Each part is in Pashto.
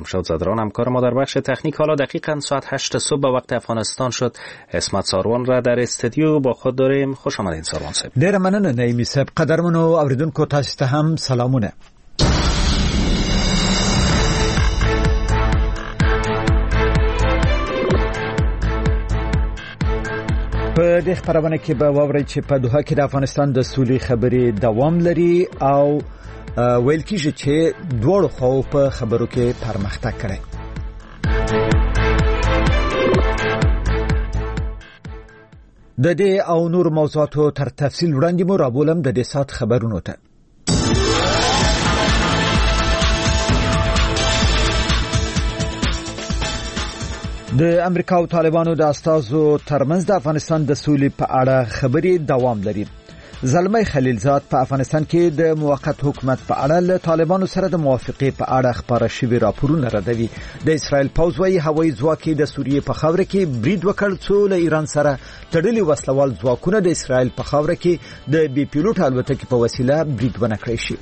جمشید زدران همکار ما در بخش تکنیک. حالا دقیقاً ساعت 8 صبح به وقت افغانستان شد. اسمت ساروان را در استودیو با خود داریم. خوش آمدید ساروان صاحب. ډیر مننه نعیمی صاحب. قدرمنو اوریدونکو تاسو ته هم سلامونه. په دې خبرونه کې به واورئ چې په دوحه کې د افغانستان د سولې خبرې دوام لري او ویل کېږي چې دواړو خواو په خبرو کې پرمختګ کړی. د دې او نور موضوعاتو تر تفصیل وړاندې مو رابولم د دې سات خبرونو ته. د امریکا او طالبانو د استازو ترمنځ د افغانستان د سولې په اړه خبرې دوام لري. زلمی خلیلزاد په افغانستان کې د موقت حکومت په اړه له طالبانو سره د موافقې په اړه خبره شوی راپورونه ردوي. د اسرائیل پوځ وايي هوایي ځواک د سوریې په خاوره کې برید وکړ څو له ایران سره تړلي وسلوال ځواکونه د اسرائیل په خاوره کې د بي پیلوټ الوتکې په وسیله برید ونه کړی شي.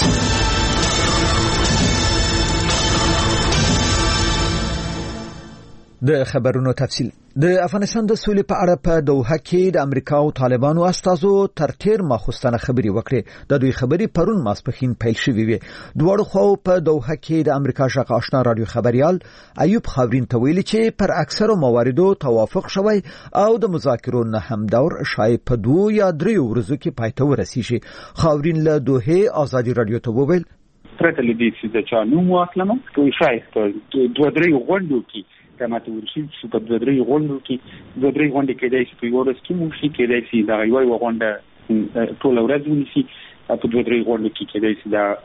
د خبرونو تفصیل. د افغانستان د سولې په اړه په دوحه کې د امریکا او طالبانو استازو تر تیر ماخوستنه خبري وکړې. د دوی خبري پرون ماسپخین پیل شوې وي. دواړو خواو په دوحه کې د امریکا ژغ آشنا رادیو خبريال ایوب خاورین ته ویلي چې پر اکثرو مواردو توافق شوی او د مذاکرو نه هم دور شاید په 2 یا 3 ورځو کې پای ته ورسیږي. خاورین له دوحه ازادي رادیو ته وویل پرته لدې چې د چانو واکلمه کوي شاید په 2-3 غونډو کې کماته ورشي چې په 2-3 غونډو کې د ایسي په ورځ کې مو شي کې د ایسي د یو غونډه ټول ورځ ونیسي په 2-3 غونډو کې د ایسي د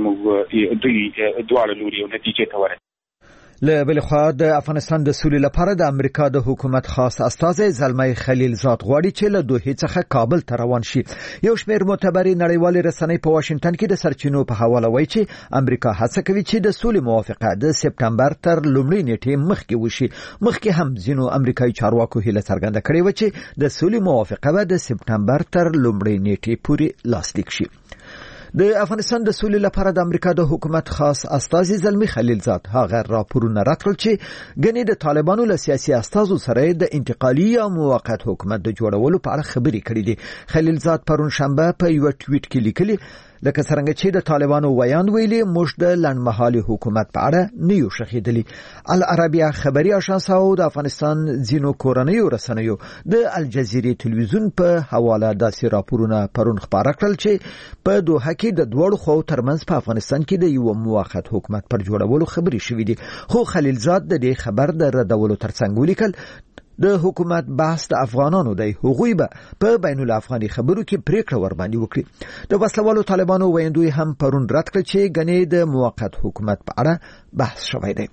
دوه لوري او نتیجه ته ورسي. له بل خوا د افغانستان د سولې لپاره د امریکا د حکومت خاص استازی زلمی خلیلزاد غواړي چې له دوحه څخه کابل ته روان شي. یو شمېر معتبرې نړیوالې رسنۍ په واشنگټن کې د سرچینو په حواله وایي چې امریکا هڅه کوي چې د سولې موافقه د سپټمبر تر لومړۍ نیټې مخکې وشي. مخکې هم ځینو امریکایي چارواکو هیله څرګنده کړې و چې د سولې موافقه به د سپټمبر تر لومړۍ نیټې پورې لاسلیک شي. د افغانستان د سولې لپاره د امریکا د حکومت خاص استازي زلمی خلیلزاد هغه راپورونه راکړل چې ګنې د طالبانو له سیاسي استازو سره د انتقالي یا موقت حکومت د جوړولو په اړه خبرې کړې دي. خلیلزاد پرون شنبه په یو ټویټ کې لیکلي لکه څنګه چې د طالبانو ویاند ویلي موږ د لنډمهالي حکومت په اړه نه یو شخېدلی. العربیه خبري آژانس او د افغانستان ځینو کورنیو رسنیو د الجزیرې تلویزیون په حواله داسې راپورونه پرون خبره کړل چې په دوحه کې د دوړو خو ترمنځ په افغانستان کې د یو موقت حکومت پر جوړولو خبري شوې دي. خو خلیلزاد د دې خبر د ردولو ترڅنګ ولیکل د حکومت بحث د افغانانو دی هغوی به په بین الافغاني خبرو کې پریکړه ور باندې وکړي. د وسلوالو طالبانو ویندوی هم پرون رد کړ چې غنې د موقت حکومت په اړه بحث شوی دی.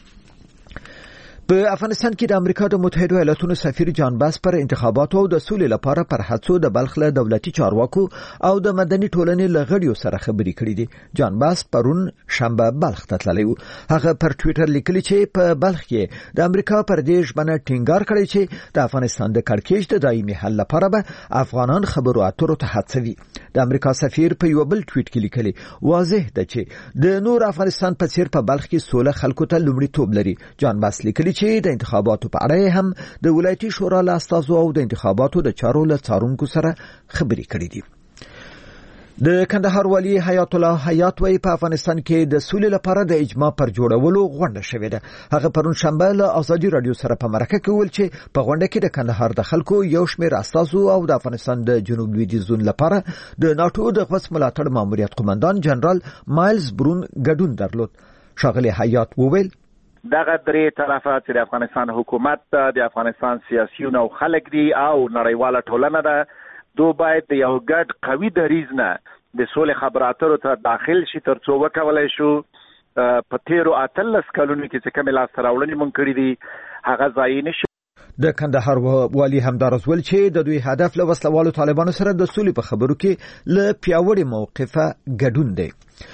په افغانستان کې د امریکا د متحده ایالاتونو سفیر جان باس پر انتخاباتو او د سولې لپاره پر هڅو د بلخ له دولتي چارواکو او د مدني ټولنې له غړیو سره خبرې کړې دي. جان باس پرون شنبه بلخ ته تللی و. هغه پر ټویټر لیکلی چې په بلخ کې د امریکا پر دې ژمنه ټینګار کړی چې د افغانستان د کړکېچ د دایمي حل لپاره به افغانان خبرو اترو ته هڅوي. د امریکا سفیر په یو بل ټویټ کې لیکلی واضح ده چې د نور افغانستان په څیر په بلخ کې سوله خلکو ته لومړیتوب لري. جان باس لیکلی چې د انتخاباتو په اړه هم د ولایتي شورا له استازو او د انتخاباتو د چارو له څارونکو سره خبرې کړې دي. د کندهار والی حیات الله حیات وی په افغانستان کې د سولې لپاره د اجماع پر جوړولو غونډه شوې ده. هغه پرون شنبه له ازادي رادیو سره په مرکه کې ویل چې په غونډه کې د کندهار د خلکو یو شمېر استازو او د افغانستان د جنوب لویدیځ زون لپاره د ناتو د خص ملاتړ ماموریت قومندان جنرال مایلز برون ګډون درلود. ښاغلی حیات وویل دغه درې طرفه چې د افغانستان حکومت د افغانستان سیاسيون او خلک دي او نړیواله ټولنه ده دوی باید د یو ګډ قوي دریځ نه د سولې خبراتو ته داخل شي ترڅو وکولای شو په تیرو 18 کلونو کې چې کومه لاس راوړنې مونږ کړې دي هغه ځای نشي. د کندهار والی همدارس ول چې د دوی هدف له وسلوالو طالبانو سره د سولې په خبرو کې له پیاوړي موقفه ګډون دی.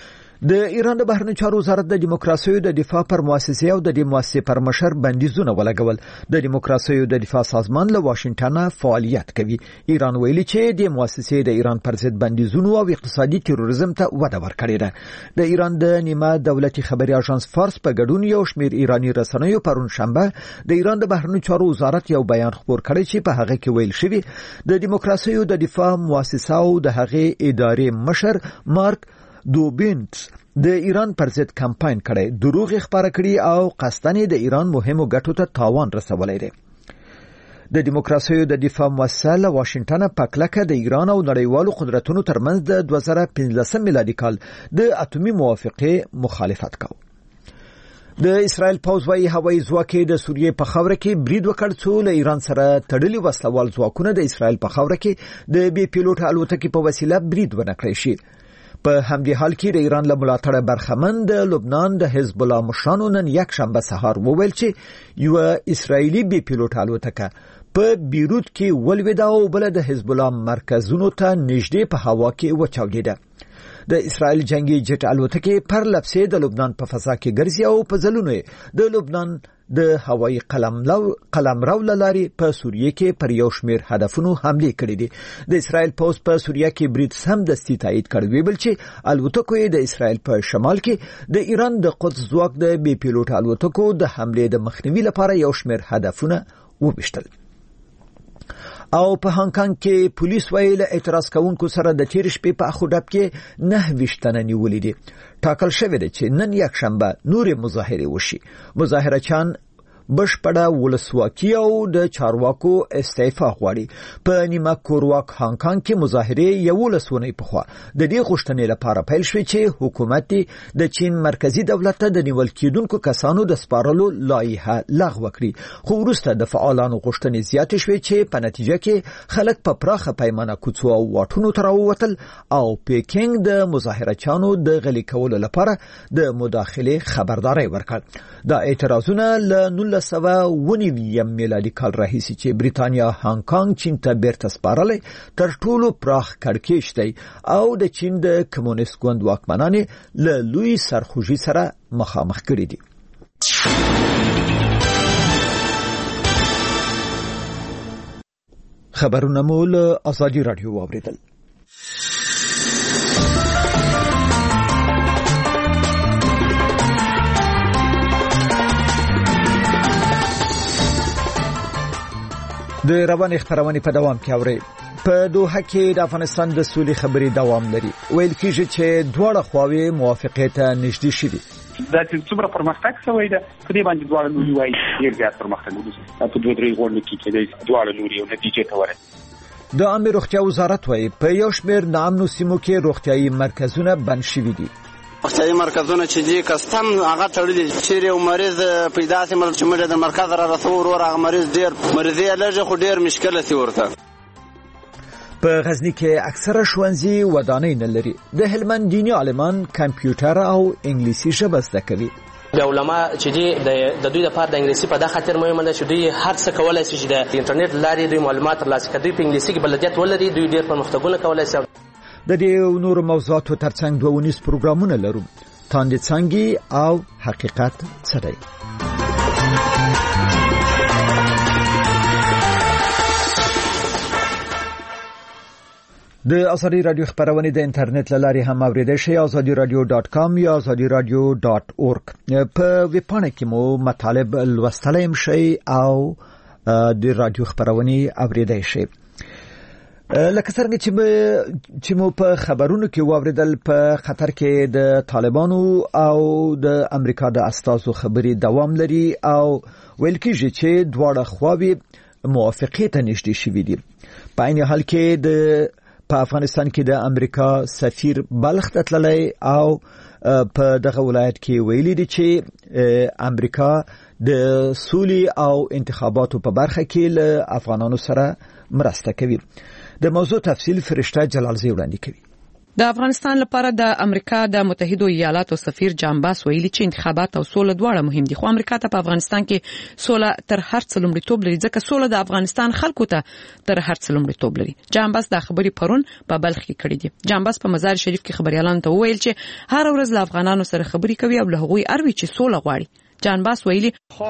د ایران د بهرنیو چارو وزارت د دیموکراسي د دفاع پر مؤسسې او د دې مؤسسې پر مشر بندیزونه ولګول. د دیموکراسي د دفاع سازمان له واشنگټن فعالیت کوي. ایران ویلي چې د مؤسسې د ایران پر ضد بندیزونو او اقتصادي تروریزم ته وده ورکړې ده. د ایران د نیمه دولتي خبري اژانس فارس په ګډون یو شمېر ایرانی رسنیو پرون شنبه د ایران د بهرنیو چارو وزارت یو بیان خپور کړی چې په هغه کې ویل شوی د دیموکراسي د دفاع مؤسسه او د هغې ادارې مشر مارک دوبینټس د ایران پر ضد کمپاین کړي، دروغ خبره کړي او قصدن د ایران مهمو ګټو ته تاوان رسولی دی. د دیموکراسي د دفاع مؤسسه له واشنگټن په کلکه د ایران او نړیوالو قدرتونو ترمنځ د 2015 میلادي کال د اټومي موافقه مخالفت کاوه. د اسرائیل پوځ وايي هوایي ځواک د سوریې په خاوره کې برید وکړ څو له ایران سره تړلي وسلوال ځواکونه د اسرائیل په خاوره کې د بي پیلوټ الوتکې په وسیله برید ونه کړی شي. په همدې حال کې د ایران له ملاتړه برخمن د لبنان د حزب الله مشرانو نن یک شنبه سهار وویل چې یو اسرائیلي بي پیلوټ الوتکه په بیروت کې ولویده او بل د حزب الله مرکزونو ته نږدې په هوا کې وچاودیده. د اسرائیل جنگي جټ الوتکې پر لپسې د لبنان په فضا کې ګرځي او په ځلونو د لبنان د هوایي قلمرو لاري په سوریه کې پر یو شمېر هدفونو حمله کړې دي. د اسرائیل پوځ په سوریه کې برید سم دستي تایید کړی بل چې الوتکو د اسرائیل په شمال کې د ایران د قدس ځواک د بي پیلوټ الوتکو د حمله د مخنیوي لپاره یو شمېر هدفونه وبشتل. او په هانګ کانګ کې پولیس ویل اعتراض کوونکو سره د تیر شپې په اخوډب کې 9 تنه نیولې دي. ټاکل شوی دی چې نن یک شنبه نور مظاهره وشي. مظاهرچیان بشپړه ولسواکي او د چارواکو استعفا غواړي. په نیمه کورواک هانګ کانګ کې مظاهره یو لسونی په خوا د دې غوښتنې لپاره پیل شوې چې حکومت د چین مرکزی دولت ته د نیول کېدونکو کسانو د سپارلو لایحه لغوه کړي. خو وروسته د فعالانو غوښتنې زیاتې شوې چې په نتیجه کې خلک په پراخه پیمانه کوڅو او واټونو ته راووتل او پیکینګ د مظاهرچیانو د غلي کولو لپاره د مداخله خبرداري ورکړ. دا اعتراضونه له 1990 میلادي کال راهیسي چې بریتانیا هانګ کانګ چین ته بیرته سپارلې تر ټولو پراخ کړکېچ دی او د چین د کمونیست ګوند واکمنان له لوی سرخوږي سره مخامخ کړي دي. خبرونه مو له ازادي رادیو واوریدل. د روان خبرونه په دوام کې اوري. په دوحه کې د افغانستان د سولې خبرې دوام لري. ویل کېږي چې دواړه خواوې موافقه ته نږدې شوي. دا چې څومره پرمختګ شوی دی په دې باندې دواړه لوري وايي ډېر زیات پرمختګ وشو. په دوه درې غونډو کې دواړه لوري یو نتیجې ته ورسېدل. د عامه روغتیا وزارت وايي په یو شمېر نامنو سیمو کې روغتیايي مرکزونه بند شوي دي. روغتیايي مرکزونه چې دي کستم هغه تړلي چې یو مریض پیدا سي مرز چې موږ د مرکز را رسول ور هغه مریض ډیر مریضي لږه خو ډیر مشکله سي ورته. په غزنی کې اکثره ښوونځي ودانۍ نه لري. د هلمند دیني عالمان کمپیوټر او انګلیسي ژبه زده کوي. د علما چې د دوی لپاره د انګلیسي په دغه خاطر مهمه ده چې دوی هر څه کولای شي چې د انټرنیټ لارې دوی معلومات ترلاسه کړي. په انګلیسي کې بلدیت ولري دوی ډیر پرمختګونه کولای شي. د دې نور موضوعاتو ترڅنګ 2 پروګرامونه لرو. تاندې څنګه او حقیقت څه دی. د ازادي رادیو خبرونه د انټرنیټ لارې هم اوریدل شي. azadiradio.com یا azadiradio.org په ویبپاڼه کې مو مطالب لوستلای شئ او د رادیو خبرونه اوریدل شئ. لکه څنګه چې مو په خبرونو کې واوریدل په خطر کې د طالبانو او د امریکا د استازو خبري دوام لري او ویل کېږي چې دواړه خواوې موافقه ته نږدې شوي دي. په عین حال کې په افغانستان کې د امریکا سفیر بلخ ته تللی او په دغه ولایت کې ویلي دي چې امریکا د سولې او انتخاباتو په برخه کې له افغانانو سره مرسته کوي. د موضوع تفصیل فرشته جلالزی وړاندې کوي. د افغانستان لپاره د امریکا د متحده ایالاتو سفیر جان باس ویلي چې انتخابات او سوله دواړه مهم دي، خو امریکا ته په افغانستان کې سوله تر هر څه لومړیتوب لري، ځکه سوله د افغانستان خلکو ته تر هر څه لومړیتوب لري. جان باس دا خبرې پرون په بلخ کې کړې دي. جان باس په مزار شریف کې خبريالانو ته وویل چې هر ورځ له افغانانو سره خبرې کوي او له هغوی اروي چې سوله غواړي. جان باس ویلي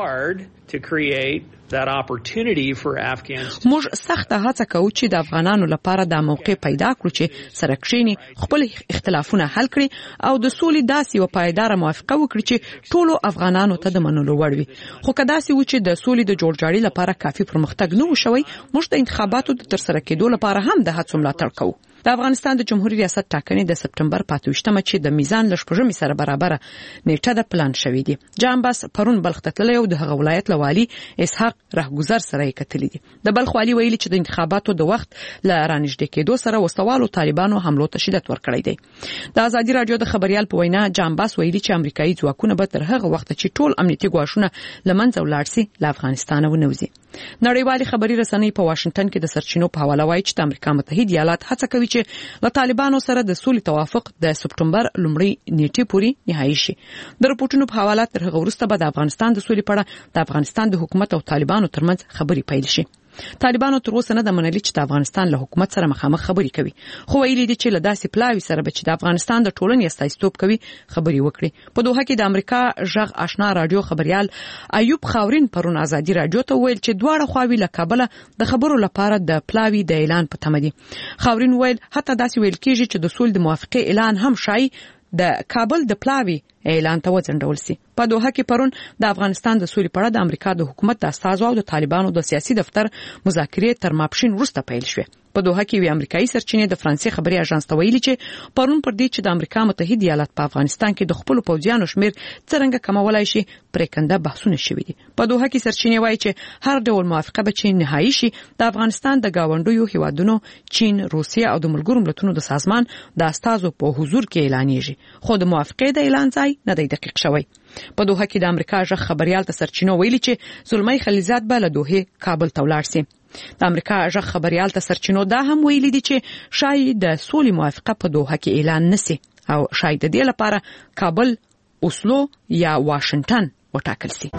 موږ سخت هڅه کوو چې د افغانانو لپاره د موقع پیدا کړو چې سره کښینی خپل اختلافونه حل کړي او د سولې داسې یو پایدار موافقه وکړي چې ټولو افغانانو ته د منلو وړ وي. خو کدا سي و چې د سولې د جوړجاړي لپاره کافي پرمختګ نه وشوي، موږ د انتخاباتو د ترسره کېدو لپاره هم د هڅو ملاتړ کوو. د افغانستان د جمهوریت ریاست ټاکنې د سپټمبر 28مه چې د میزان لشپږمې سره برابر نیټه د پلان شوې دي. جان باس پرون بلخ ته تللی او د هغه ولایت لوالي اسحاق رهګذر سره یې کتلې دي. د بلخ والي ویلي چې د انتخاباتو د وخت ل رانږدې کېدو سره وسوالو طالبانو حملو ته شدت ورکړی دی. د ازادي رادیو د خبريال په وینا جان باس ویلي چې امریکایي ځواکونه به تر هغه وخت چې ټول امنیتي ګواښونه لمنځه ولاړ سي له افغانستان ونوځي. نړیوالې خبري رسنۍ په واشنگټن کې د سرچینو په حواله وایي چې د امریکا متحده ایالات هڅه کوي چې له طالبانو سره د سولې توافق د سپټمبر لومړۍ نیټې پورې نهایی شي. د رپورټونو په حواله تر هغه وروسته به د افغانستان د سولې په اړه د افغانستان د حکومت او طالبانو ترمنځ خبري پیل شي. طالبانو تر اوسه نه د منلي چې د افغانستان له حکومت سره مخامخ خبري کوي، خو ویلي دي چې له داسې پلاوي سره به چې د افغانستان د ټولنې استازیتوب کوي خبري وکړي. په دوحه کې د امریکا ژغ آشنا رادیو خبريال ایوب خاورین پرون ازادي رادیو ته ویل چې دواړه خواوې له کابل د خبرو لپاره د پلاوي د اعلان په تمه دي. خاورین ویل حتی داسې ویل کېږي چې د سولې د موافقه اعلان هم شای د کابل د پلاوي اعلان ته وځنډول سي. په دوحه کې پرون د افغانستان د سولې په اړه د امریکا د حکومت د استازو او د طالبانو د سیاسي دفتر مذاکرې تر ماپښین وروسته پیل شوې. په دوحه کې وی امریکایي سرچینې د فرانسې خبري اژانس ته ویلي چې پرون پر دې چې د امریکا متحده ایالات په افغانستان کې د خپل پوځیانو شمیر څنګه کمولای شي پریکنده بحثونه شوي دي. په دوحه کې سرچینې وایي چې هر ډول موافقه به چې نهایی شي د افغانستان د گاونډیو هیوادونو چین، روسیه او د ملګرو ملتونو د سازمان د استازو په حضور کې اعلانېږي، خو د موافقې د اعلان ځای نه دی دقیق شوی. په دوحه کې د امریکا ژغ خبريال ته سرچینو ویلي چې زلمی خلیلزاد به له دوحه کابل ته ولاړ سي. د امریکا ژغ خبريال ته سرچینو دا هم ویلي دي چې شاید د سولې موافقه په دوحه کې اعلان نشي او شاید د دې لپاره کابل، اوسلو یا واشنگټن وټاکل سي.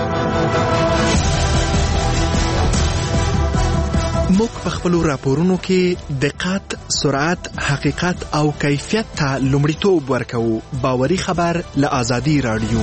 موږ په خپل راپورونو کې دقت، سرعت، حقیقت او کیفیت ته لومړیتوب ورکوو. باوري خبر له ازادي رادیو.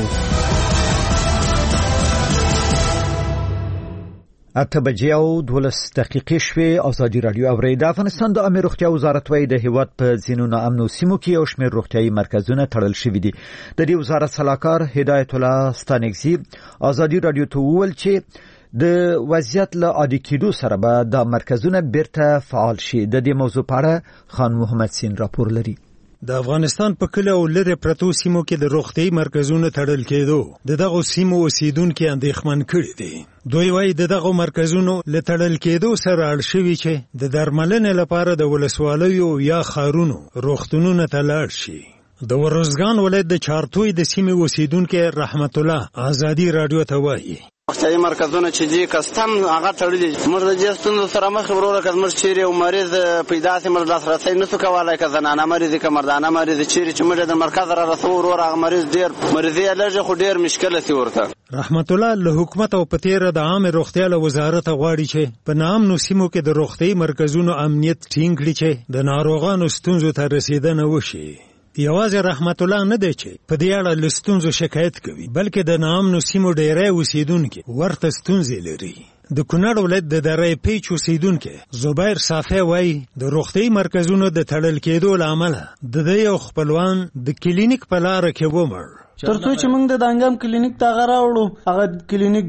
8:12 شوي. ازادي رادیو اوري. د افغانستان د امیر روغتیا وزارت وایي د هیواد په ځینو ناامنو سیمو کې یو شمېر روغتیايي مرکزونه تړل شوي دي. د دې وزارت سلاکار هدایت الله ستانکزي ازادي رادیو ته وویل چې د وضعیت له عادي کېدو سره به د مرکزونه بیرته فعال شي. د دې موضوع په اړه خان محمد سین راپور لري. د افغانستان په کله او لرې پرتو سیمو کې د روغتي مرکزونو تړل کېدو دغه سیمو اوسیدونکو اندېښمن کړي دي. دوی وايي دغه مرکزونو له تړل کېدو سره اړ شوي چې د درملنې لپاره د ولسوالیو یا خارونو روغتونونو ته لاړ شي. د ورزګان ولایت د چارتوی د سیمې اوسیدونکو رحمت الله ازادي رادیو ته وايي روغتیايي مرکزونه چې دي کستم هغه تړلي دي. موږ د دې ستونزو سره مخ وروره که زموږ چیرې یو مریض پیدا سي موږ لاسرسی نشو کولی، که زنانه مریض که مردانه مریض چیرې چې موږ د مرکز را رسو وروره هغه مریض ډېر مریضي یې لږه خو ډېر مشکله سي ورته. رحمت الله له حکومت او په تیره د عامه روغتیا له وزارت غواړي چې په ناامنو سیمو کې د روغتیايي مرکزونو امنیت ټینګ کړي چې د ناروغانو ستونزو ته رسیدنه وشي. یوازې رحمت الله نه دی چې په دې اړه له ستونزو شکایت کوي، بلکې د ناامنو سیمو ډیری اوسیدونکي ورته ستونزې لري. د کونړ ولایت د دره پیچ اوسیدونکي زبیر صافی وایي د روغتیايي مرکزونو د تړل کېدو له امله د دې یو خپلوان د کلینیک په لاره کې ومړ. ترڅو چې موږ د دانګام کلینیک ته غراوړو هغه کلینیک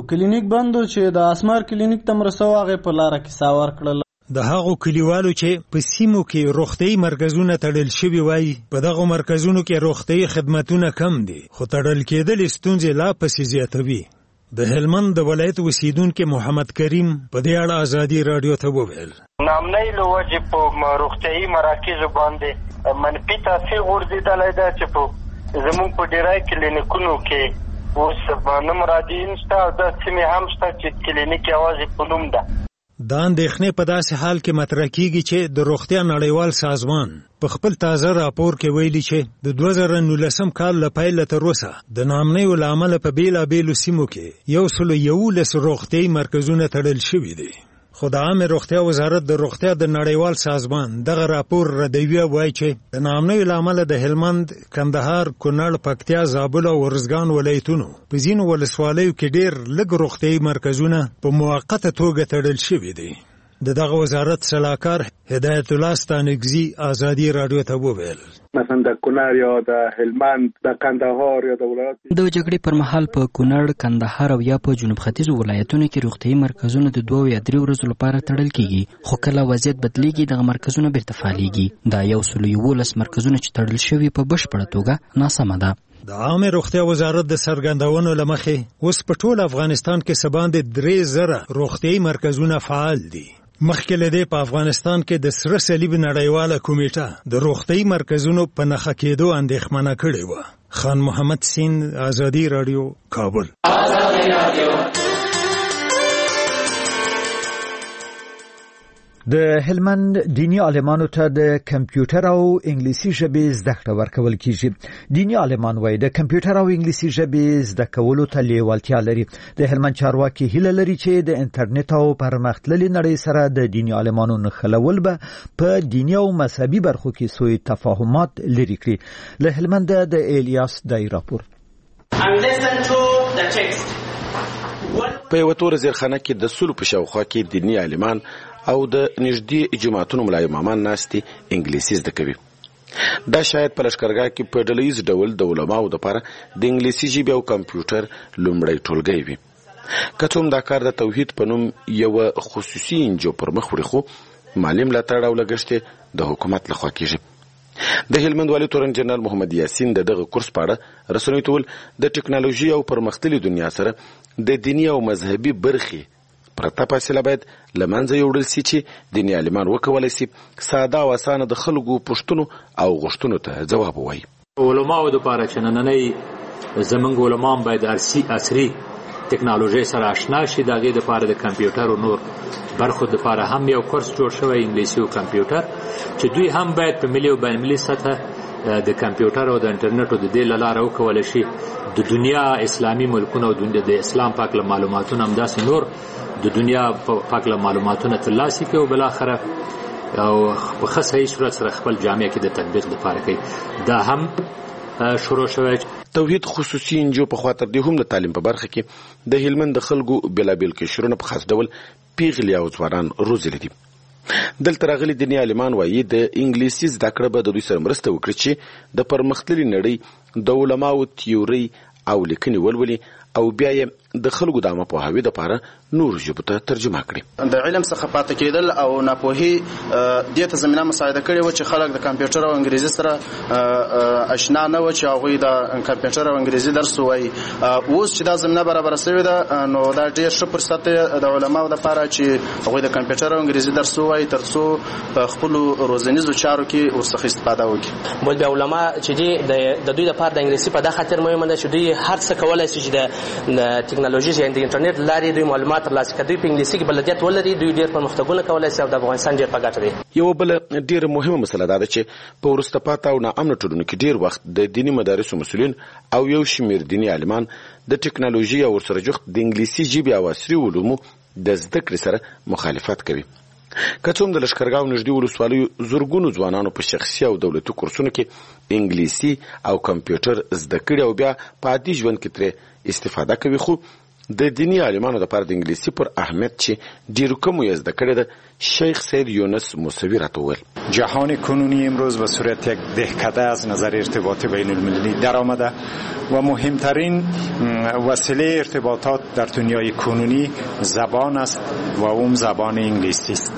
بندو چې د اسمار کلینیک ته مرسو هغه په لاره کې ساور کړل. د هغو کلیوالو چې په سیمو کې روغتیايي مرکزونه تړل شوي وایي په دغو مرکزونو کې روغتیايي خدمتونه کم دي، خو تړل کېدل ستونزې لا پسې زیاتوي. د هلمند د ولایت اوسیدونکي محمد کریم په دې اړه ازادي رادیو ته وویل نامنۍ له وجې په روغتیايي مراکزو باندې منفي تاثیر غورځېدلی ده چې په زموږ په ډیری کلینیکونو کې اوس نه مراجعین شته او دا سیمې هم شته چې کلینیک یوازې په نوم ده. دا اندېښنې په داسې حال کې مطرح کیږي چې د روغتیا نړیوال سازمان په خپل تازه راپور کې ویلي چې د 2019 کال له پیله تر اوسه د ناامنیو له امله په بېلابېلو سیمو کې 111 روغتیایي مرکزونه تړل شوي دي. خو د عامه روغتیا وزارت د روغتیا د نړیوال سازمان دغه راپور ردوي وایي چې د ناامنیو له امله د هلمند، کندهار، کونړ، پکتیا، زابل او ارزګان ولایتونو په ځینو ولسوالیو کې ډېر لږ روغتیایي مرکزونه په موقته توګه تړل شوي دي. د دغه وزارت سلاکار هدایت الله ستانکزي ازادي رادیو ته وویل مثلا د کونړ یا د هلمند، د کندهار یا د ولایت د جګړې پر مهال په کونړ، کندهار او یا په جنوب ختیځو ولایتونو کې روغتیایي مرکزونه د 2 یا 3 ورځو لپاره تړل کیږي، خو کله وضعیت بدلیږي دغه مرکزونه بیرته فعالېږي. دا 111 مرکزونه چې تړل شوي په بشپړه توګه ناسمه ده. د عامه روغتیا وزارت د سرګندونو لمخې اوس په ټول افغانستان کې سباندې 3000 روغتیایي مرکزونه فعال دي. مخکې له دې په افغانستان کې د سره صلیب نړیواله کمیټه د روغتیایي مرکزونو په نښه کېدو اندېښمنه کړې وه. خان محمد سین، ازادي رادیو، کابل. د هلمند دینی عالمانو ته د کمپیوټر او انګلیسي ژبې زده کړه ورکول کیږي. دینی عالمان وايي د کمپیوټر او انګلیسي ژبې زده کولو ته لیوالتیا لري. د هلمند چارواکي هیله لري چې د انټرنیټ او پرمختللي نړۍ سره د دینی عالمانو نښلول به په دینی او مذهبي برخو کې سوء تفاهمات لري کړي. له هلمند د الیاس دای راپور. په یو تور زیرخانه کې د سلو په شاوخوا کې دینی عالمان او د نږدې جماعتونو ملای امامان ناستي انګلیسي زده کوي. دا شاید په لشکرګاه کې په ډلهیز ډول د علماو دپاره د انګلیسي ژبې او کمپیوټر لومړی ټولګی وي. که څوم دا کار د توحید په نوم یوه خصوصي انجو پر مخ وړي، خو مالي ملاتړ او لګښت د حکومت لخوا کیږي. د هلمند والي تورن جنرال محمد یاسین د دغه کورس په اړه رسنیو ته وویل د ټکنالوژي او پرمختللي دنیا سره د دیني او مذهبي برخې پرته فاصله باید له منځه یوړل سي چې دیني عالمان وکولی سي ساده او اسانه د خلکو پوښتنو او غوښتنو ته ځواب ووایي. علماو دپاره چې نننۍ زموږ علمان باید عصري ټکنالوژي سره آشنا شي. د هغې دپاره د کمپیوټر او نور برخو دپاره هم یو کورس جوړ شوی انګلیسي او کمپیوټر چې دوی هم باید په ملي او بین المللي سطحه د کمپیوټر او د انټرنیټ او د دې له لارې وکولی شي د دنیا اسلامي ملکونه او د اسلام پاک له معلوماتونه همداسې نور د دنیا پاک له معلوماتونه ترلاسه کوي او بالاخره او په ښه صحیح صورت سره خپل جامعه کې د تطبیق لپاره کوي. دا هم شروع شوی. توحید خصوصي انجو په خوا تر دې هم د تعلیم په برخه کې د هلمند د خلکو بېلابېل قشرونه په خاص ډول پیغلي او ځوانان روزلي دي. دلته راغلي دیني عالمان وایي د انګلیسي زده کړه به د دوی سره مرسته وکړي چې د پرمختللي نړۍ د علماو تیوري او لیکنې ولولي او بیا یې د خلکو د عامه پوهاوي دپاره نورو ژبو ته ترجمه کړي. د علم څخه پاتې کېدل او ناپوهي دې ته زمینه مساعده کړې وه چې خلک د کمپیوټر او انګریزي سره اشنا نه وه چې هغوی د کمپیوټر او انګریزي درس ووایي. اوس چې دا زمینه برابره سوې ده نو دا ډېر ښه فرصت دی د علماو دپاره چې هغوی د کمپیوټر او انګریزي درس ووایي تر څو په خپلو روزنیزو چارو کې ورڅخه استفاده وکړي. بل بیا علما چې د دوی دپاره د انګلیسي په دا خاطر مهمه ده چې دوی هر څه کولی شي چې د ټکنالوژي یا د انټرنیټ لارې دوی معلومات ترلاسه کړي. دوی په انګلیسي کې بلدیت ولري، دوی ډېر پرمختګونه کولی شي او د افغانستان ډېر په ګټه دی. یوه بله ډېره مهمه مسله دا ده چې په وروسته پاته او ناامنه ټولنو کې ډېر وخت د دیني مدارسو مسؤلین او یو شمېر دیني عالمان د ټکنالوژي او ورسره جوخت د انګلیسي ژبې او عصري علومو د زده کړې سره مخالفت کوي. که څوم د لشکرګاه نږدې ولسوالیو زرګونو ځوانانو په شخصي او دولتي کورسونو کې انګلیسي او کمپیوټر زده کړي او بیا په عادي ژوند کې ترې استفاده کوي، خو د دینی عالمانو دپاره د انګلیسي پر اهمیت چې ډېرو کمو یې زده کړې ده شیخ سید یونس موسوی راته وویل. جهان کنونی امروز به صورت یک دهکده از نظر ارتباط بین المللی در آمده و مهمترین وسیله ارتباطات در دنیای کنونی زبان است و اون زبان انگلیسی است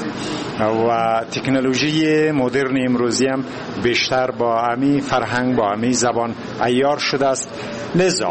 و تکنولوژی مدرن امروزی هم بیشتر با همی فرهنگ با همی زبان عیار شده است. لذا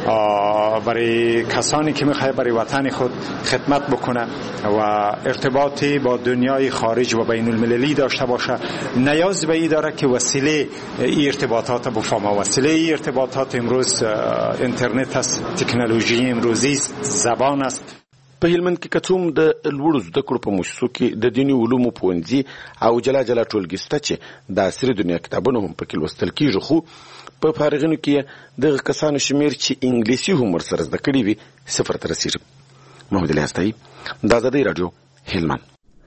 برای کسانی که میخواد برای وطن خود خدمت بکنه و ارتباطی با دنیای خارج و بین المللی داشته باشه نیاز به این داره که وسیله ای ارتباطات بفهمه. وسیله ای ارتباطات امروز اینترنت است، تکنولوژی امروزی است، زبان است. په هلمند کې کڅوم د لوړو زده کړو په مؤسسو کې د دیني علومو پوهنځي او جلا جلا ټولګي شته چې د عصري دنیا کتابونه هم پکې لوستل کیږي، خو په فارغینو کې دغه کسانو شمیر چې انګلیسي هم ورسره زده کړي وي صفر ته رسیږي. محمد علي هستایي، د آزادۍ راډیو، هلمند.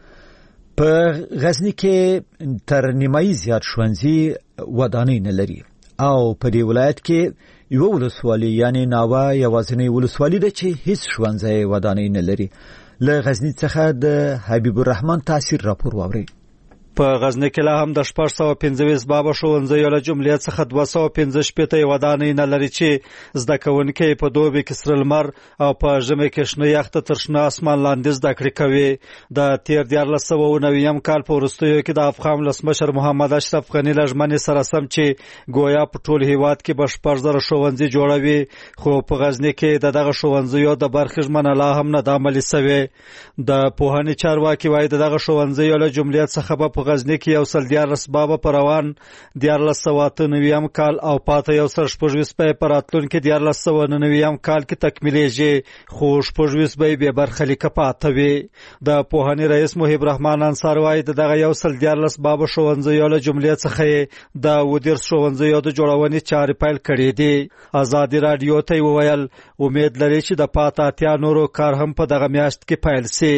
په غزنی کې تر نیمایي زیات ښوونځي ودانۍ نه لري او په دې ولایت کې یو ولسوالي یعنی ناوه یوازینی ولسوالي ده چې هیڅ ښوونځی ودانۍ نه لري. له غزنی څخه د حبیب الرحمن تاثیر راپور واوري. په غزنی کې لا هم د 415 بابا ښوونځیو له جملې څخه 215 ودانۍ نه لري چې زده کوونکي په دوبي کې سره لمر او په ژمي کې شنه یخته تر شنه اسمان لاندې زده کړې کوي. د تیر 1990 کال په وروستیو کې د افغان ولسمشر محمد اشرف غني له ژمنې سره سم چې ګویا په ټول هیواد کې به 1000 ښوونځي جوړوي، خو په غزنی کې دغه ښوونځیو د برخې ژمنه لا هم نه د عملي سوي. د پوهنې چارواکي وایي دغه ښوونځیو له جملې څخه په غزنی کې یو سل 14 بابا پر روان 1998 کال او پاته یو سل 26 په راتلونکي 1999 کال کې تکمیلېږي، خو 26 به برخلیک پاته وي. د پوهنې رئیس محب رحمان انصار وایي دغه یو سل 14 بابا ښوونځیو له جملې څخه د ودیر ښوونځیو د جوړونې چارې پیل کړې دي. آزادۍ راډیو ته وویل امید لري چې د پاته اتیا نورو کار هم په دغه میاشت کې پیل شي.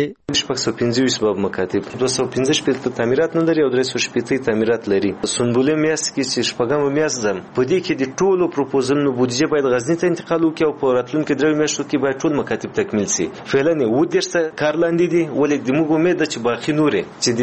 615 باب مکاتب 215 تعمیرات نه لري او 315 تعمیرات لري. سنبله میاشت کې چې شپږم میاشت ده په دې کې د ټولو پروپوزلونو بودیجه باید غزنی ته انتقال وکړي او په راتلونکي درې میاشتو کې باید ټول مکاتب تکمیل شي. فعلا و درسته کار لاندې دي، ولې د موږ امید ده چې باقي نورې چې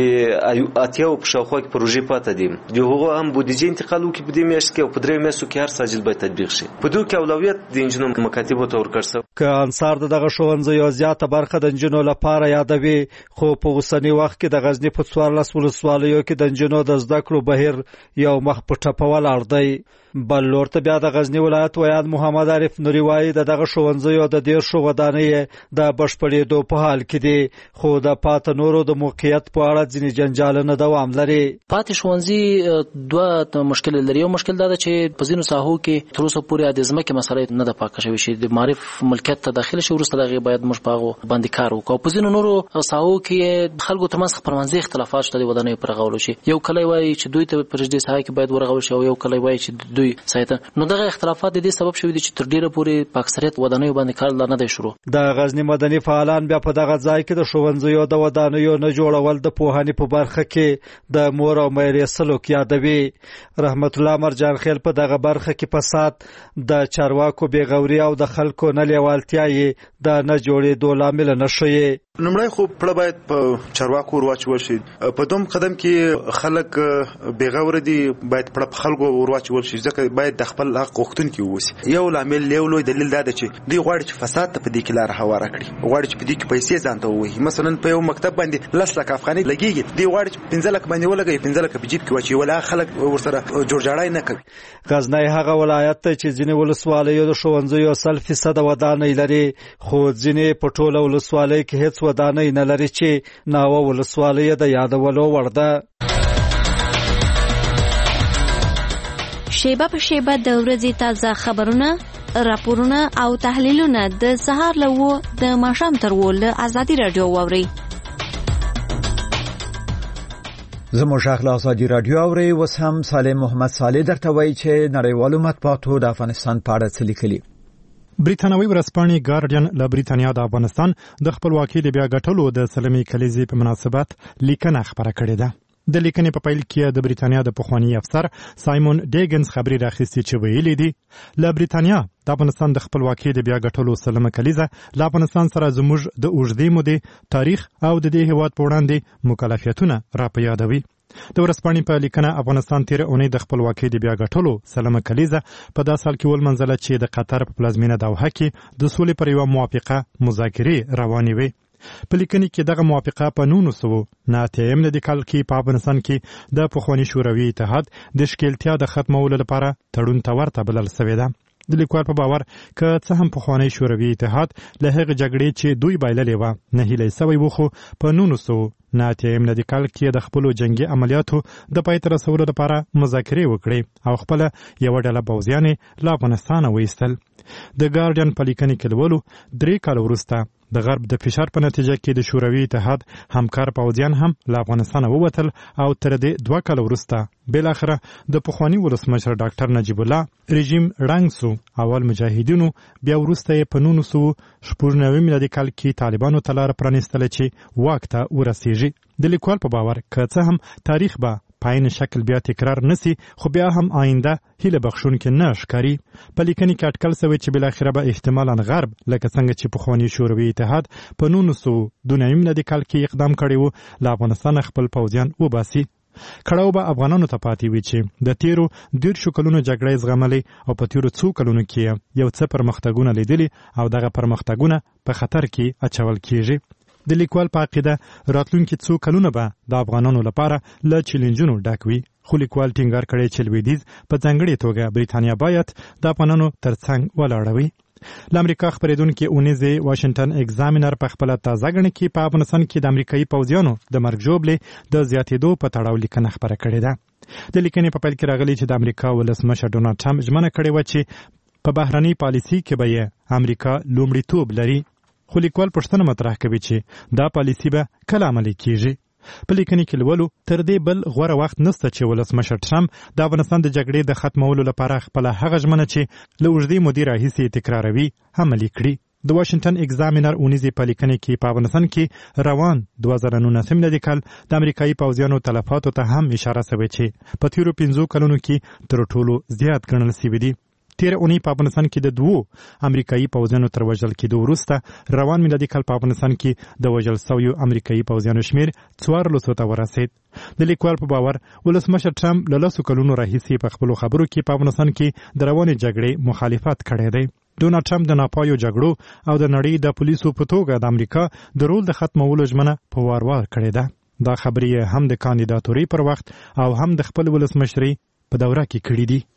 د اتیاو په شاوخوا کې پروژې پاتې دي د هغو هم بودیجه انتقال وکړي په دې میاشت کې او په درې میاشتو کې هر ساجل باید تطبیق شي. په دوی کې اولویت د انجینو مکاتبو ته ورکړل شو. که انصار دغه ښوونځیو زیاته برخه د انجینو لپاره یادوي، خو په اوسني وخت کې د غزنی په 14 ولسوالیو کې د انجینو د زده کړو بهیر یو مخ په ټپه ولاړ دی. بل لور ته بیا د غزنی ولایت ویان محمد عارف نوري وایي دغه ښوونځیو د 13 ودانۍ د بشپړېدو په حال کې دي، خو د پاته نورو د موقعیت په اړه ځینې جنجالونه دوام لري. پاتې ښوونځي دوه مشکل لري. یو مشکل دا ده چې په ځینو ساحو کې تر اوسه پورې د ځمکې مسله نه ده پاکه شوې چې د معرف ملکیت ته داخله شي، وروسته دغه باید موږ په هغو باندې کار وکړو. په ځینو نورو ساحو کې خلکو ترمنځ خپلمنځي اختلافات شته د ودانیو پر رغولو شي. یو کلی وایي چې دوی ته پر دې ساحه کې باید ورغول شي او یو کلی وایي چې دوی سایته. نو دغه اختلافات د دې سبب شوی دي چې تر ډیره پورې په اکثریت ودانیو باندې کار لا نه دی شروع. د غزنی مدني فعالان بیا په دغه ځای کې د ښوونځیو د ودانیو نه جوړول د پوهنې په برخه کې د مور او مېرې سلوک یادوي. رحمت الله مرجان خیل په دغه برخه کې فساد، د چارواکو بېغوري او د خلکو نه لیوالتیا یې د نه جوړېدو لامل نه شوي. نمړی خو پړه باید په چارواکو ورواچول شي. په دوم قدم کې خلک بېغوره دي، باید پړه په خلکو ورواچول شي، ځکه باید د خپل حق غوښتونکي واوسي. یو لامل یو لوی دلیل دا ده چې دوی غواړي چې فساد ته په دې کې لاره هواره کړي، غواړي چې په دې کې پیسې ځان ته ووهي. مثلا په یو مکتب باندې 10 لک افغانۍ لګېږي، دوی غواړي چې 15 لک باندې ولګوي، 15 لک په جیب کې واچوي، ولا خلک ورسره جوړجاړی نه کوي. غزنی هغه ولایت ته چې ځینې ولسوالیو د ښوونځیو 100% ودانۍ لري، خو ځینې په ټوله ولسوالۍ کې هیڅ ودانۍ نه لري چې ناوه ولسوالۍ د یادولو وړ ده. شیبه په شیبه د ورځې تازه خبرونه، راپورونه او تحلیلونه د سهار له 9 د ماښام تر 10 له آزادۍ راډیو واورئ. زموږ غږ آزادي راډیو اورئ. اوس هم سالم محمد صالح درته وایي چې نړیوالو مطبوعاتو د افغانستان په اړه څه لیکلي. بریتانوي ورځپاڼې ګارډین له بریتانیا د افغانستان د خپلواکۍ د بیا ګټلو د سلمې کلیزې په مناسبت لیکنه خبره کړې ده. د لیکنې په پیل کې د بریتانیا د پخوانی افسر سایمون ډیګنز خبري راخستې چې ویلي دي له بریتانیا د افغانستان د خپلواکۍ د بیا ګټلو سلمه کلیزه له افغانستان سره زموږ د اوږدې مودې تاریخ او د دې هیواد په وړاندې مکلفیتونه را په یادوي. د ورځپاڼې په لیکنه افغانستان تیر اونۍ د خپلواکۍ د بیا ګټلو سلمه کلیزه په داسې حال کې ولمنځله چې د قطر په پلازمینه دوحه کې د سولې پر یوه موافقه مذاکرې روانې وې. په لیکنې کې دغه موافقه په 1989 کال کې په افغانستان کې د پخواني شوروي اتحاد د ښکېلتیا د ختمولو لپاره تړون ته ورته بلل شوې ده. د لیکوال په باور که څه هم پخوانی شوروي اتحاد له هغې جګړې چې دوی بایللې وه نه هیلی سوی و، خو په نه اتیم لدی کال کې د خپل جنگي عملیاتو د پای تر رسولو لپاره مذاکرې وکړي او خپل یو ډله پوځیان له افغانستان وایستل. د ګارډین په لیکنه کې ولولو 3 کال وروسته د غرب د فشار په نتیجه کې د شوروي اتحاد همکار پوځیان هم له افغانستان ووتل او تر دې 2 کال وروسته بل اخره د پخوانی ولسمشر ډاکټر نجیب الله رژیم رنګ سو. اول مجاهدینو بیا وروسته په 1990 میلادي کال کې طالبانو تلار پرانیستل چې واک ته ورسیږي. د لیکوال په باور که څه هم تاریخ به پاین شکل بیا تکرار نسی خو بیا هم آینده هیله بخښون کې نه ښکاري. په لیکنې کې اټکل شوی چې بل اخره به احتمالاً غرب لکه څنګه چې پخوانی شوروي اتحاد په 1992 میلادي کال کې اقدام کړی و له افغانستان خپل پوځیان وباسي. کړهو به افغانانو ته پاتې وي چې د تیرو 13 کلونو جګړې زغملې او په تیرو 2 کلونو کې یو څه پرمختګونه لیدلي او دغه پرمختګونه په خطر کې اچول کیږي. د لیکوال په عقیده راتلونکي 2 کلونه به د افغانانو لپاره له چیلنجونو ډک وي. خو لیکوال ټینګار کړی چې لویدیځ په ځانګړې توګه بریتانیا باید د افغانانو ترڅنګ ولاړ وي. د امریکا خبرېدونکي اونیزه واشنگټن ایگزامینر په خپل تازه غړنه کې په افغانستان کې د امریکایي پوځیانو د مرګ ژوبلې د زیاتېدو په تړاو لیکنه خبره کړې ده. د لیکنې په پیل کې راغلي چې د امریکا ولسمشر ډونالد ټرمپ ژمنه کړې و چې په بهرنۍ پالیسي کې به یې امریکا لومړیتوب لري. خو لیکوال پوښتنه مطرح کوي چې دا پالیسي به کله عملي کیږي. په لیکنې کې لولو تر دې بل غوره وخت نشته چې ولسمشر ټرمپ د افغانستان د جګړې د ختمولو لپاره خپل هغه ژمنه چې له اوږدې مودې راهیسې تکراروي عملي کړي. د واشنگټن ایگزامینر اونیزه په لیکنه کې په افغانستان کې روان 2019 میلادي کال د امریکایي پوځیانو تلفاتو ته هم اشاره شوې چې په تیرو 15 کلونو کې تر ټولو زیات ګڼل شوي دي. تیر اونۍ په افغانستان کې د 2 امریکایي پوځیانو تر وژل کېدو وروسته روان میلادي کال په افغانستان کې د وژل شویو امریکایي پوځیانو شمیر 1400 ته ورسید. د لیکوال په باور ولسمشر ټرمپ له 10 کلونو راهیسې په خپلو خبرو کې په افغانستان کې د روانې جګړې مخالفت کړی دی. ډونالډ ټرمپ د ناپایو جګړو او د نړۍ د پولیسو په توګه د امریکا د رول د ختمولو ژمنه په وار کړې ده. دا خبرې هم د کاندیداتورۍ پر وخت او هم د خپل ولسمشرۍ په دوره کې کړې دي.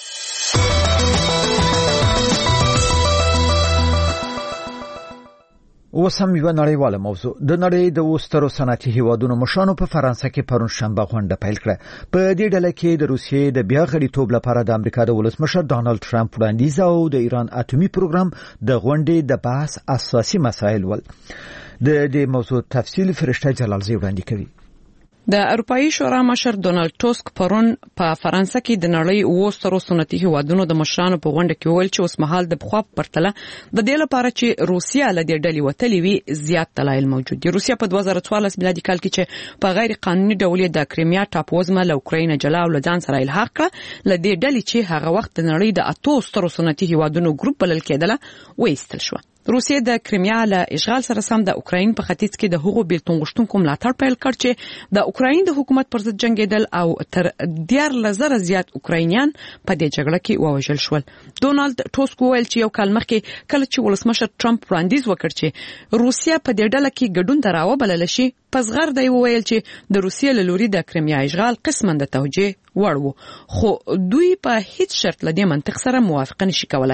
اوسم یو نړیواله موضوع د نړۍ د وسترو صنعتي هیوادونو مشرانو په فرانسه کې پرون شنبه غونډه پیل کړه. په دې ډله کې د روسیې د بیا غړیتوب لپاره د امریکا د ولسمشر ډانلډ ټرمپ وړاندیز او د ایران اټومي پروګرام د غونډې د بحث اساسي مسایل ول. د دې موضوع تفصیل فرشته جلالزی وړاندې کوي. د اروپאי شورا مشر ډونالد ټوسک پرون په فرانسه کې د نړۍ وسترو صنعتي هیوادونو د مشرانو په غونډه کې ویل چې اوس مهال د بخوا پرتله د دې لپاره چې روسیا له دې ډلې وتلې وي زیات دلایل موجود دي. روسیا په 2014 میلادي کال کې چې په غیر قانوني ډول د کریمیا ټاپوزمه له اوکراین جلا او له ځان سره الحاق کړه له دې ډلې چې هغه وخت د نړۍ د 8 سترو صنعتي هیوادونو ګروپ بلل کېدله وایستل شو. روسیې د کریمیا له اشغال سره سم د اوکراین په ختیځ کې د هغو بیلتون غوښتونکو ملاتړ پیل کړ چې د اوکراین د حکومت پر ضد جنگیدل او تر 14,000 زیات اوکراینیان په دې جګړه کې ووژل شول. ډونالد ټوسک ویل چې یو کال مخکې کله چې ولسمشر ټرمپ وړاندیز وکړ چې روسیا په دې ډله کې ګډون ته راوبلل شي پس غر دی ویل چې د روسیې له لوري د کریمیا اشغال قسماً د توجیه وړ وو خو دوی په هیڅ شرط له دې منطق سره موافقه نشي کولای.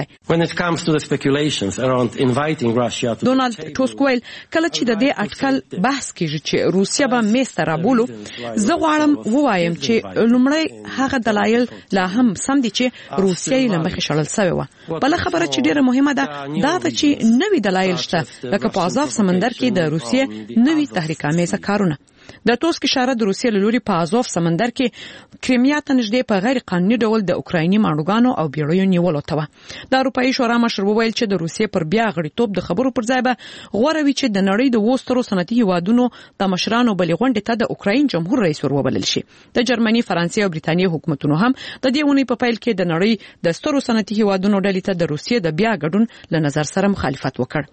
ډونالد ټوسک ویل کله چې د دې اټکل بحث کیږي چې روسیا به میسته رابولو زه غواړم ووایم چې لومړی هغه دلایل لا هم سم دي چې روسیا یې لمخې شړل شوی و. بل خبره چې ډیره مهمه ده دا چې نوې دلایل شته لکه په اضاف سمندر کې د روسیې نوې تحریکامې کارونه. د ټوسک اشاره د روسیې له لوري په اضاف سمندر کې کریمیا ته نږدې په غیر قانوني ډول د اوکرایني ماڼوګانو او بیړیو نیولو ته و. د اروپאי شورا مشر وویل چې د روسیې پر بیا غړیتوب د خبرو پر ځای به غوړه وي چې د نړۍ د وسترو صنعتي هیوادونو د مشرانو بلې غونډې ته د اوکراین جمهور رئیس وروبلل شي. د جرمني، فرانسې او بریتانیا حکومتونو هم د دې ونې په پیل کې د نړۍ د سترو صنعتي هیوادونو ډلې ته د روسیې د بیا ګډون له نظر سره مخالفت وکړ.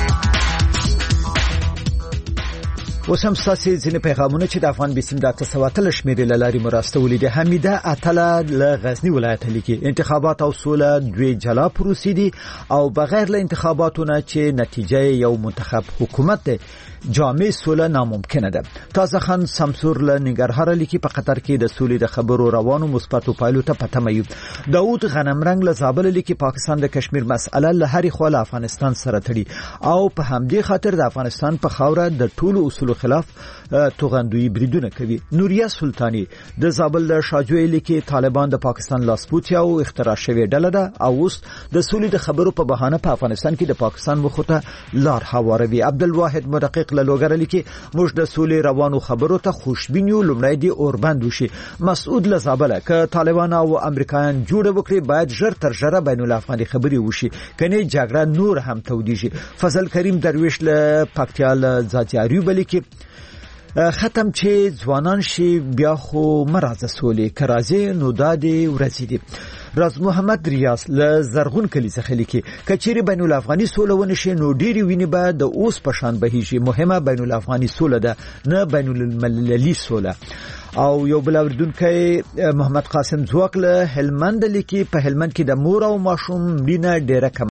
اوس هم ستاسو ځینې پیغامونه چې د افغان بیسیم د 800 شمیرې له لارې مرستولې دي. حمیده اتله له غزنی ولایت لیکي انتخابات او سوله دوی جلا پروسې دي او بغیر له انتخاباتو نه چې نتیجه یو منتخب حکومت ده جامع سوله ناممکنه ده. تازه خان سمسور له ننګرهار لیکي په قطر کې د سولې د خبرو روانو مثبتو پایلو ته پته مې. داوود غنمرنګ له زابل لیکي پاکستان د کشمیر مسأله له هرې خوا له افغانستان سره تړي او په همدې خاطر د افغانستان په خاوره د ټولو اصولو خلاف توغندوی بریدونه کوي. نوریا سلطانی د زابل د شاجوی کې طالبان د پاکستان لاسپوتیا او اختراع شوی ډله ده او اوس د سولې د خبرو په بهانه په افغانستان کې د پاکستان مخته لار هواروي. عبدالواحد مدقق له لوګر لیکي موږ د سولې روانو خبرو ته خوشبین یو، لومړی دی اوربند وشي. مسعود له زابل ک طالبان او امریکایان جوړ وکړي باید ژر تر ژره بین الافغاني خبري وشي کني جګړه نور هم توديږي. فضل کریم درویش له پکتیا له ځاځیاري بلکې ختم چې ځوانان شي بیا خو مرزه سولې کرازي نو دادي ورځي دي. راز محمد ریاض له زرغون کلی څخه لیکي کچيري بین الافغاني سوله ونشي نو ډيري ویني به د اوس پشان بهيږي. مهمه بین الافغاني سوله ده نه بین المللي سوله. او یو بل اوردونکو محمد قاسم زوق له هلمند لیکي په هلمند کې د مور او ماشوم مړینه ډیره کم